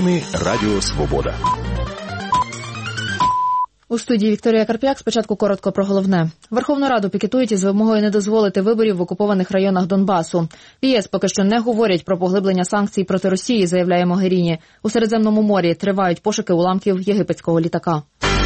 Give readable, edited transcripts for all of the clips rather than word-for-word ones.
ефірі Радіо Свобода. У студії Вікторія Карп'як. Спочатку коротко про головне. Верховну Раду пікетують із вимогою не дозволити виборів в окупованих районах Донбасу. В ЄС поки що не говорять про поглиблення санкцій проти Росії, заявляє Могеріні. У Середземному морі тривають пошуки уламків єгипетського літака.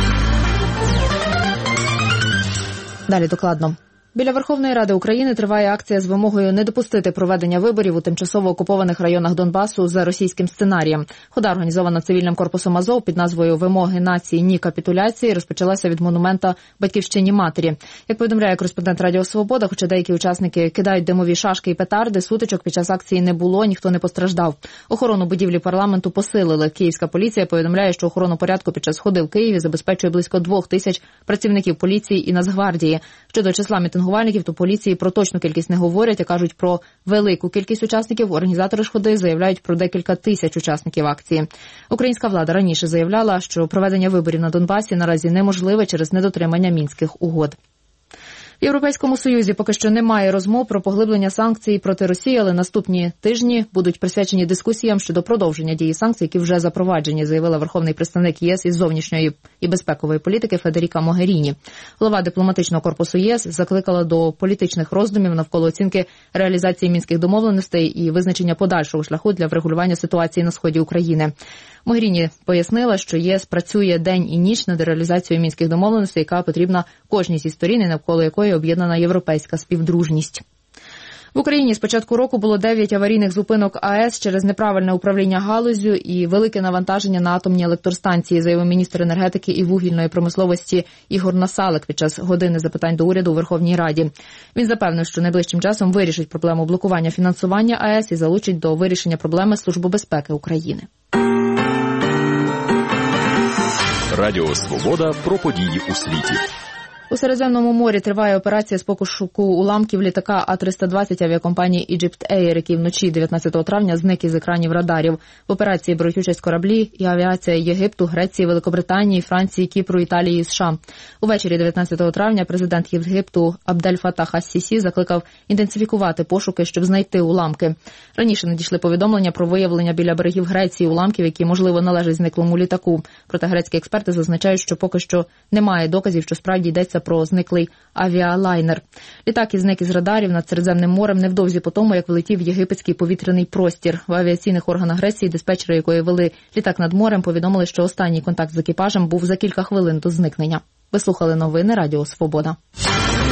Далі докладно. Біля Верховної Ради України триває акція з вимогою не допустити проведення виборів у тимчасово окупованих районах Донбасу за російським сценарієм. Хода, організована цивільним корпусом Азов під назвою «Вимоги нації – ні капітуляції», розпочалася від монумента Батьківщині матері. Як повідомляє кореспондент Радіо Свобода, хоча деякі учасники кидають димові шашки і петарди, сутичок під час акції не було, ніхто не постраждав. Охорону будівлі парламенту посилили. Київська поліція повідомляє, що охорону порядку під час ходи в Києві забезпечує близько 2000 працівників поліції і Нацгвардії. Щодо числа мітингувальників, то поліції про точну кількість не говорять, а кажуть про велику кількість учасників. Організатори ж ходи заявляють про декілька тисяч учасників акції. Українська влада раніше заявляла, що проведення виборів на Донбасі наразі неможливе через недотримання Мінських угод. В Європейському Союзі поки що немає розмов про поглиблення санкцій проти Росії, але наступні тижні будуть присвячені дискусіям щодо продовження дії санкцій, які вже запроваджені, заявила верховний представник ЄС із зовнішньої і безпекової політики Федеріка Могеріні. Голова дипломатичного корпусу ЄС закликала до політичних роздумів навколо оцінки реалізації мінських домовленостей і визначення подальшого шляху для врегулювання ситуації на сході України. Могеріні пояснила, що ЄС працює день і ніч над реалізацією мінських домовленостей, яка потрібна кожній зі сторін, і навколо якої об'єднана європейська співдружність. В Україні з початку року було 9 аварійних зупинок АЕС через неправильне управління галуззю і велике навантаження на атомні електростанції, заявив міністр енергетики і вугільної промисловості Ігор Насалик під час години запитань до уряду у Верховній Раді. Він запевнив, що найближчим часом вирішить проблему блокування фінансування АЕС і залучить до вирішення проблеми Службу безпеки України. Радіо Свобода про події у світі. У Середземному морі триває операція з пошуку уламків літака А-320 авіакомпанії Egypt Air, який вночі 19 травня зник із екранів радарів. В операції беруть участь кораблі і авіація Єгипту, Греції, Великобританії, Франції, Кіпру, Італії і США. Увечері 19 травня президент Єгипту Абдель Фатах ас-Сісі закликав інтенсифікувати пошуки, щоб знайти уламки. Раніше надійшли повідомлення про виявлення біля берегів Греції уламків, які, можливо, належать зниклому літаку. Проте грецькі експерти зазначають, що поки що немає доказів, що справді йдеться про зниклий авіалайнер. Літак зник із радарів над Середземним морем невдовзі по тому, як влетів єгипетський повітряний простір. В авіаційних органах Греції диспетчери, якої вели літак над морем, повідомили, що останній контакт з екіпажем був за кілька хвилин до зникнення. Ви слухали новини Радіо Свобода.